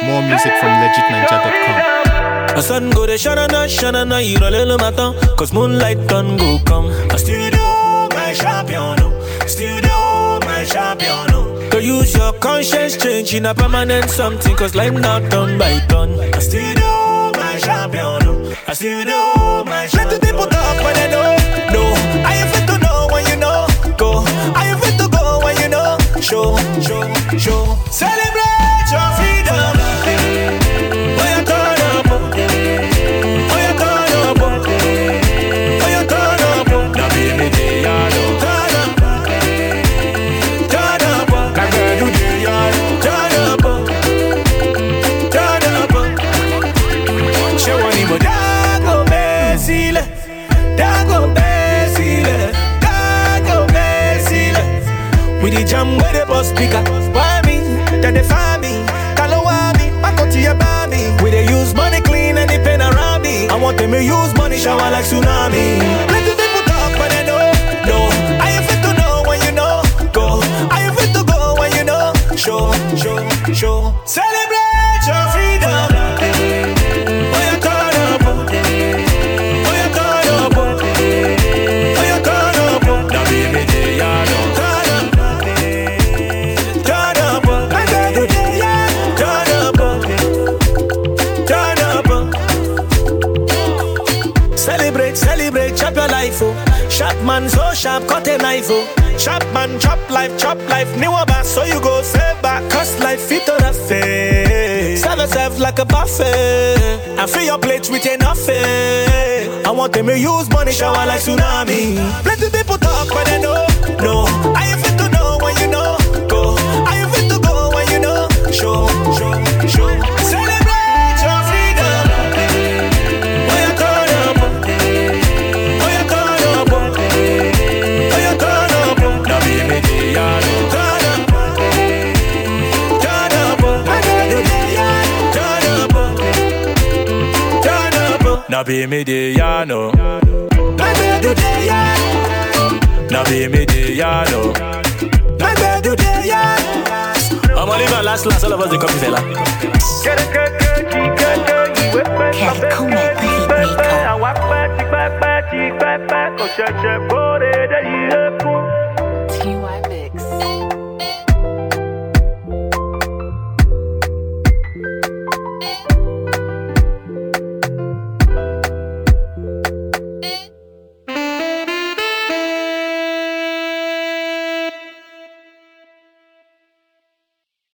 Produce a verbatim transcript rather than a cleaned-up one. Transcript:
More music from legit ninja dot com. A sun go de shanana, shanana, you roll le matin, cause moonlight done go come. A studio, my champion, studio, my champion. To use your conscience, change in a permanent something, cause life not done by done. A studio, my champion, a studio, my champion. Let the people talk when they know, no. I am fit to know when you know, go. I am fit to go when you know, show, show, show. Celebrate your freedom. Jam where the bus speaker. Why me? Then they find me. Kalawa me. Back up to your baby. We they use money clean and they pen around me. I want them to use money shower like tsunami. Let the people talk when they know. No. I am fit to know when you know. Go. I am fit to go when you know. Show, show, show. Celebrate your freedom. Oh, you turn up. Oh, you turn up. Oh, you turn up. Now baby, they are no. Celebrate, chop your life, oh. Sharp man, so sharp, cut a knife, oh. Sharp man, chop life, chop life. New back, so you go save back. Cause life fit on the face. Serve yourself like a buffet. And fill your plate with enough faith. I want them to use money shower like tsunami. Plenty people talk, but they know. No, I am fit to know when you know. Go, I am fit to go when you know. Show, show, show. Celebrate your freedom. Oh, you turn up. Oh, you turn up. Oh, you turn up. Now baby, they are no. Turn up. Turn up. Turn up. Turn up. Now baby, they are no. Now baby, they are no. I'm only my last last, all of us they copy fella. Kerkume the Hitmaker.